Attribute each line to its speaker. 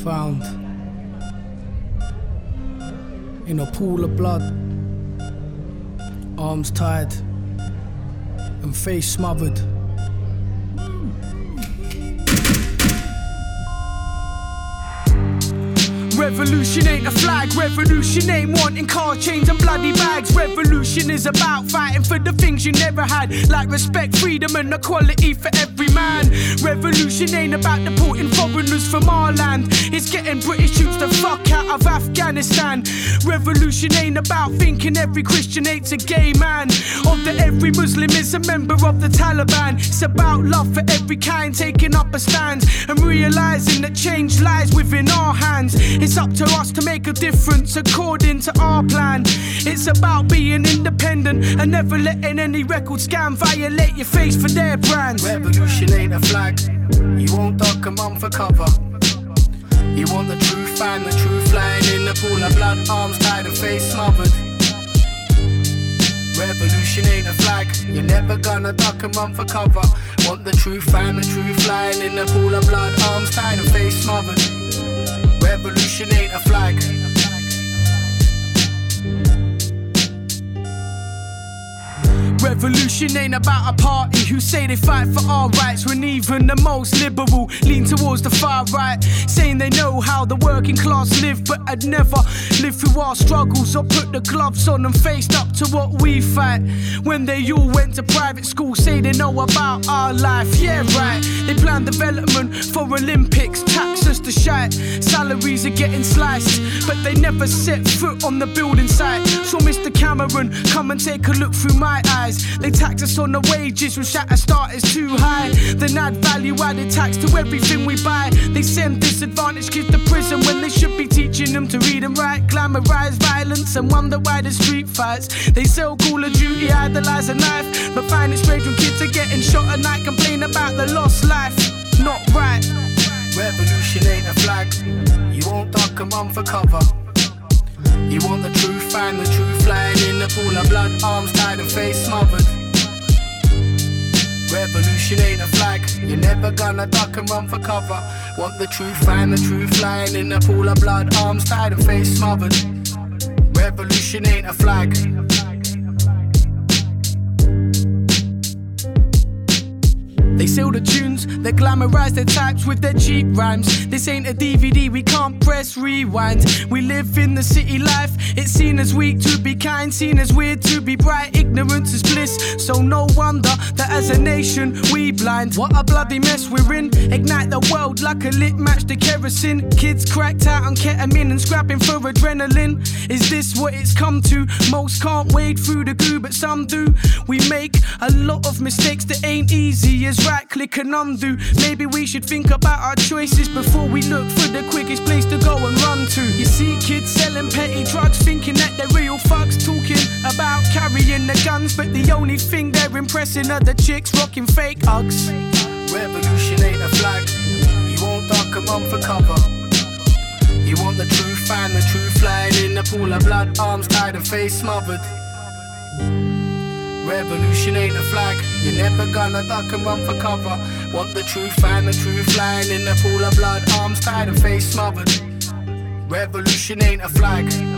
Speaker 1: found in a pool of blood, arms tied and face smothered.
Speaker 2: Revolution ain't a flag, revolution ain't wanting car chains and bloody bags. Revolution is about fighting for the things you never had, like respect, freedom and equality for every man. Revolution ain't about deporting foreigners from our land, it's getting British troops the fuck out of Afghanistan. Revolution ain't about thinking every Christian hates a gay man, or that every Muslim is a member of the Taliban. It's about love for every kind, taking up a stand and realising that change lies within our hands. It's up to us to make a difference according to our plan. It's about being independent and never letting any record scam violate your face for their brands.
Speaker 3: Revolution ain't a flag, you won't duck a mum for cover. You want the truth, find the truth, lying in the pool of blood, arms tied and face smothered. Revolution ain't a flag, you're never gonna duck a mum for cover. Want the truth, find the truth, lying in the pool of blood, arms tied and face smothered. Revolution ain't a flag.
Speaker 2: Revolution ain't about a party who say they fight for our rights, when even the most liberal lean towards the far right, saying they know how the working class live but had never lived through our struggles or put the gloves on and faced up to what we fight. When they all went to private school, say they know about our life. Yeah, right, they plan development for Olympics, tax us to shite, salaries are getting sliced, but they never set foot on the building site. So Mr. Cameron, come and take a look through my eyes. They tax us on the wages, which at the start is too high. Then add value-added tax to everything we buy. They send disadvantaged kids to prison when they should be teaching them to read and write. Glamorize violence and wonder why the street fights. They sell Call of Duty, idolize a knife, but find it strange when kids are getting shot at night. Complain about the lost life, not right.
Speaker 3: Revolution ain't a flag, you won't duck a mum for cover. You want the truth, find the truth, lying in the pool of blood, arms tied and face smothered. Revolution ain't a flag, you're never gonna duck and run for cover. Want the truth, find the truth, lying in the pool of blood, arms tied and face smothered. Revolution ain't a flag.
Speaker 2: They sell the tunes, they glamorize their types with their cheap rhymes. This ain't a DVD, we can't press rewind. We live in the city life, it's seen as weak to be kind, seen as weird to be bright. Ignorance is bliss, so no wonder that as a nation we blind. What a bloody mess we're in, ignite the world like a lit match to kerosene. Kids cracked out on ketamine and scrapping for adrenaline. Is this what it's come to? Most can't wade through the goo, but some do. We make a lot of mistakes that ain't easy as right click and undo. Maybe we should think about our choices before we look for the quickest place to go and run to. You see kids selling petty drugs, thinking that they're real thugs, talking about carrying the guns, but the only thing they're impressing are the chicks rocking fake Uggs.
Speaker 3: Revolution ain't a flag, you won't duck a mum for cover. You want the truth, find the truth, lying in the pool of blood, arms tied and face smothered. Revolution ain't a flag, you're never gonna duck and run for cover. Want the truth, find the truth, lying in the pool of blood, arms tied and face smothered. Revolution ain't a flag.